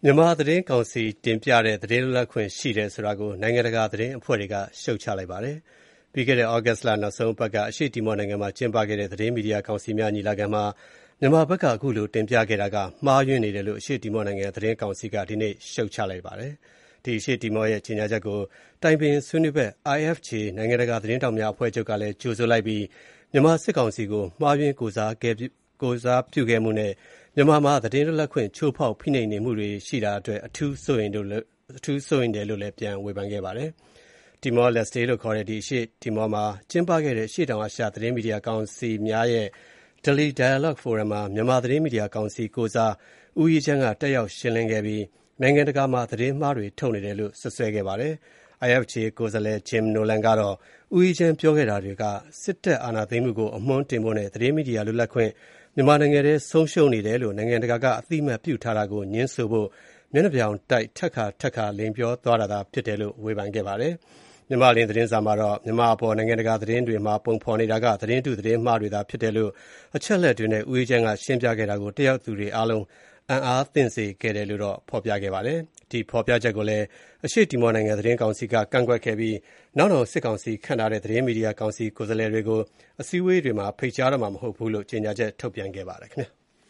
မြန်မာသတင်းကောင်စီတင်ပြတဲ့သတင်းလွတ်လပ်ခွင့်ရှိတယ်ဆိုတာကိုနိုင်ငံတကာသတင်းအဖွဲ့တွေကရှုတ်ချလိုက်ပါတယ်။ ပြီးခဲ့တဲ့ သြဂုတ်လနောက်ဆုံးပတ်ကအရှေ့တီမောနိုင်ငံမှာကျင်းပခဲ့တဲ့သတင်းမီဒီယာကောင်စီများညီလာခံမှာမြန်မာဘက်ကအခုလိုတင်ပြခဲ့တာကမှားယွင်းနေတယ်လို့အရှေ့တီမောနိုင်ငံသတင်းကောင်စီကဒီနေ့ရှုတ်ချလိုက်ပါတယ်။ အရှေ့တီမောရဲ့ကြေညာချက်ကိုတိုင်ပင်ဆွေးနွေးဘက် IFJ နိုင်ငံတကာသတင်းထောက်များအဖွဲ့ချုပ်ကလည်းကြိုဆိုလိုက်ပြီးမြန်မာစစ်ကောင်စီကိုမှားယွင်းကိုယ်စားပြုခဲ့မှုနဲ့မြန်မာမှာသတင်းလွတ်လပ်ခွင့်ချိုးဖောက်ဖိနှိပ်နေမှုတွေရှိတာအတွက်အထူးစိုးရိမ်တယ်လို့လည်းပြန်ဝေဖန်ခဲ့ပါတယ်။ Timor Leste လို့ခေါ်တဲ့ အရှေ့တီမောမှာကျင်းပခဲ့တဲ့အရှေ့တောင်အာရှသတင်းမီဒီယာကောင်စီများရဲ့ Delhi Dialogue Forum မှာမြန်မာသတင်းမီဒီယာကောင်စီကိုယ်စား ဦးအေးချမ်းကတက်ရောက်ရှင်းလင်းခဲ့ပြီးနိုင်ငံတကာမှာသတင်းမှားတွေထုတ်နေတယ်လို့စွပ်စွဲခဲ့ပါတယ်။ IFJ ကိုယ်စားလှယ် Jim Nolan ကတော့ဦးအေးချမ်းပြောခဲ့တာတွေကစစ်တပ်အာဏာသိမ်းမှုကိုအမွှမ်းတင်ဖို့နဲ့သတင်းမီဒီယာလွတ်လပ်ခွင့်မြန်မာနိုင်ငံထဲဆုံးရှုံးနေတယ်လို့နိုင်ငံတကာကအသိအမှတ်ပြုထားတာကိုငြင်းဆိုဖို့မျက်နှာပြောင်တိုက်ထပ်ခါလိမ်ပြောသွားတာသာဖြစ်တယ်လို့ဝေဖန်ခဲ့ပါတယ်။ မြန်မာ့အလင်းသတင်းစာမှာတော့မြန်မာအပေါ်နိုင်ငံတကာသတင်းတွေမှာပုံဖော်နေတာကသတင်းတုသတင်းမှားတွေသာဖြစ်တယ်လို့အချက်အလက်တွေနဲ့ဦးအေးချမ်းကရှင်းပြခဲ့တာကိုတက်ရောက်သူတွေအားလုံးအံ့အားသင့်စေခဲ့တယ်လို့ဖော်ပြခဲ့ပါတယ်။ ဒီဖော်ပြချက်ကိုလည်းအရှေ့တီမောနိုင်ငံသတင်းကောင်စီကကန့်ကွက်ခဲ့ပြီးနောက်နောင်စစ်ကောင်စီခန့်ထားတဲ့သတင်းမီဒီယာကောင်စီကိုယ်စားလှယ်တွေကိုအစည်းအဝေးတွေမှာဖိတ်ကြားတော့မှာမဟုတ်ဘူးလို့ကြေညာချက်ထုတ်ပြန်ခဲ့ပါတယ်ခင်ဗျာ။